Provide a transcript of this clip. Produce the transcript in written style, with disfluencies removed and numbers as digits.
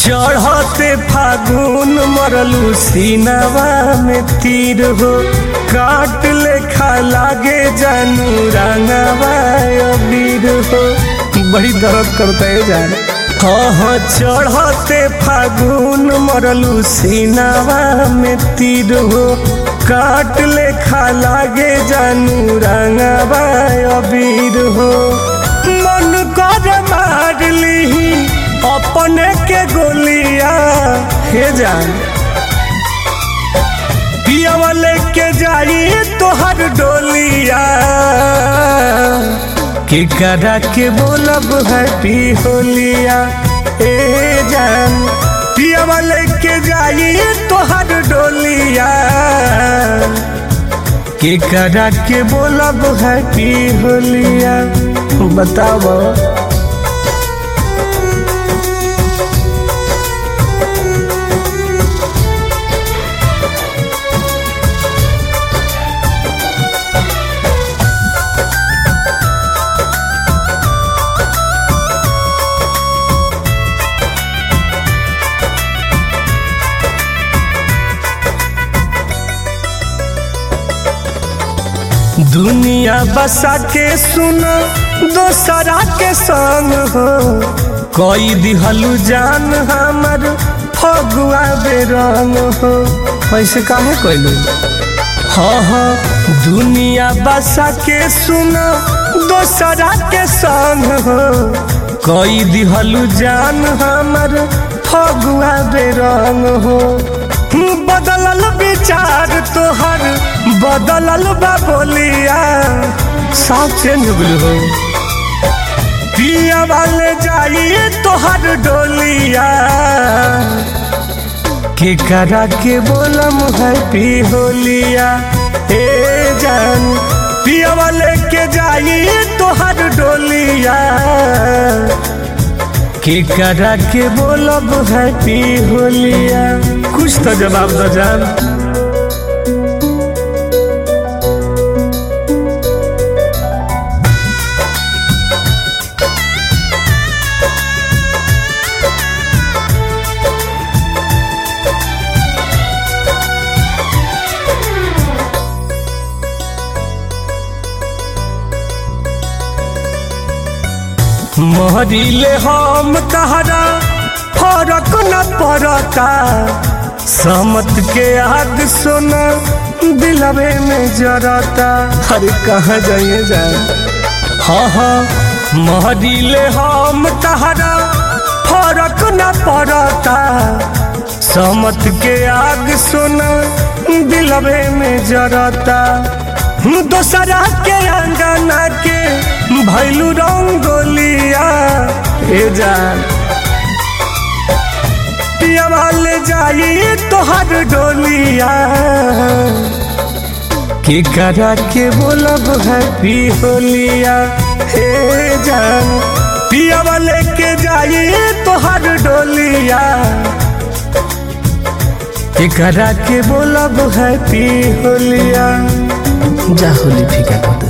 चढ़ते फागुन मरलू सीनावा में तीर हो, काट लेखा लागे जानू रंगावा अबीर हो। बड़ी दर्द करता है जान। हाँ चढ़ते फागुन मरलू सीनावा में तीर हो, काट लेखा लागे जानू रंगावा अबीर हो। मन कर मार ली अपने के गोलिया हे जान, पियावा लेके जाई तोहर डोलिया, के करा के बोलब हैप्पी होलिया ए जान। पियावा लेके जाई तोहर डोलिया, के करा के बोलब हैप्पी होलिया। बताओ दुनिया बसा के सुनो दोसरा के संग हो, कोई दिहलू जान हमर फगुआ बेरंग हो। ऐसे काहे कोइलू? हाँ दुनिया बसा के सुनो दोसरा के संग हो, कोई दिहलू जान हमर फगुआ बेरंग हो। बदलल विचार तोहर बदलल बा बोलिया, सब चेंज हो। पिया वाले जाई तोहर डोलिया, के करा के बोलम हैप्पी होलिया ए जान। पिया वाले के जाई तोहर डोलिया, के करा के बोलब हैप्पी होलिया। कुछ तो जवाब दो जान। महरिले हम तहरा फरक न पड़ता, समत के आग सोना दिलवे में जरता। अरे कहाँ जाइए जाए। हाँ महरिले हम तहरा फरक न पड़ता, समत के आग सोना दिलवे में जरता। दोसरा के अंगना के भैलू रंगोलिया ए जान। पियावा ले जाई तोहर डोलिया, के करा के बोलब हैप्पी होलिया ए जान। पियावा लेके जाई तोहर डोलिया, के करा के बोलब हैप्पी होलिया। जा होली फीका।